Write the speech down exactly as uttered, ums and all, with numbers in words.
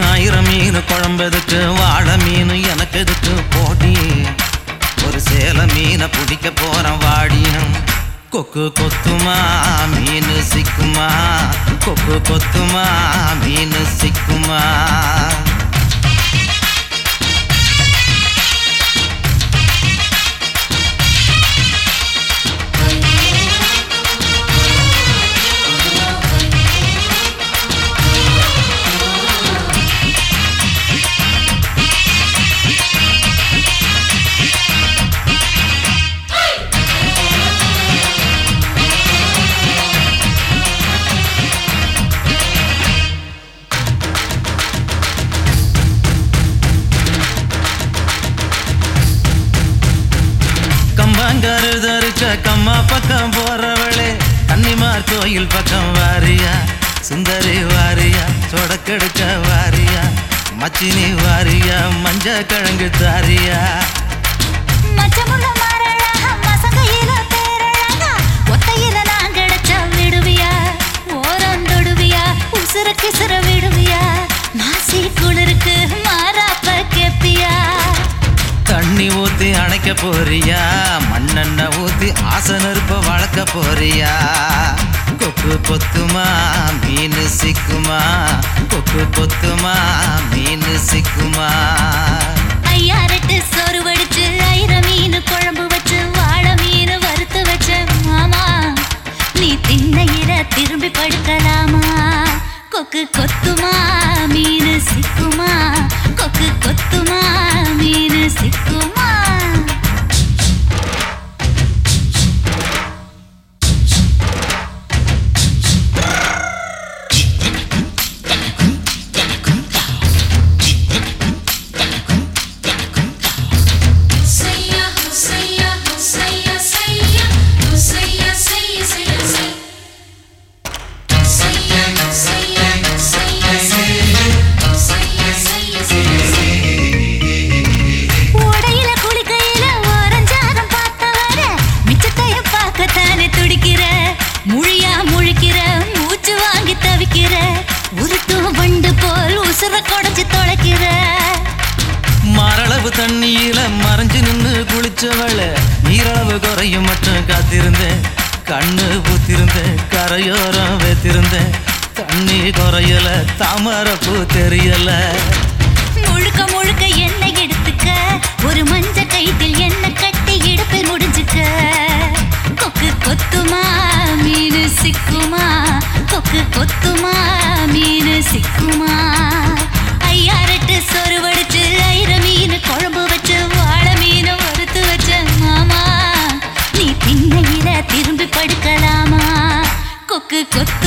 ஆயிரம் மீன் குழம்பெதுக்கு வாழை மீன் எனக்கு எதுக்கு போட்டி ஒரு சேல மீனை பிடிக்க போறேன் வாடியும் கொக்கு கொத்துமா மீன் சிக்குமா கொக்கு கொத்துமா மீன் சிக்குமா கருதருக்க கம்மா பக்கம் போறவளே கன்னிமார் கோயில் பக்கம் வாரியா சுந்தரி வாரியா சொடக்கெடுக்க வாரியா மச்சினி வாரியா மஞ்ச கிழங்கு தாரியா உசுர கிசுர விடுவியா மாசி குளிருக்கு மாறாப்ப கேப்பியா தண்ணி ஊத்தி அணைக்க போறியா மண்ணெண்ண ஊத்தி ஆசை நெருப்ப வளர்க்க போறியா கொக்கு பொத்துமா மீன் சிக்குமா கொக்கு பொத்துமா மீன் சிக்குமா ஐயா ரெட்டு சோறு வடிச்சு ஐர மீன் குழம்பு வச்சு வாழை மீன் வறுத்து வச்ச மாமா நீ திண்ணையில திரும்பி படுக்கலாமா கொக்கு கொத்துமா மீன் சிக்குமா கொக்கு கொத்துமா மீன் சிக்குமா மரளவு தண்ணியில மறைஞ்சு நின்று குளிச்சவள நீரளவு குறையும் மட்டும் காத்திருந்தேன் கண்ணு பூத்திருந்தேன் கரையோரம் வைத்திருந்தேன் தண்ணி குறையல தாமரப்பூ தெரியல முழுக்க முழுக்க எண்ணெய் எடுத்துக்க ஒரு மஞ்ச கைத்தில் எண்ணெய் கட்டி இடுப்பில் முடிஞ்சுக்க கொக்கு கொத்துமா மீன் சிக்குமா கொக்கு கொத்துமா மீன் சிக்குமா ஐயா ரெட்டு சோறு வடிச்சு ஐர மீன் குழம்பு வச்சு வாழை மீன் வறுத்து வச்ச மாமா நீ திண்ணையில திரும்பி படுக்கலாமா கொக்கு கொத்து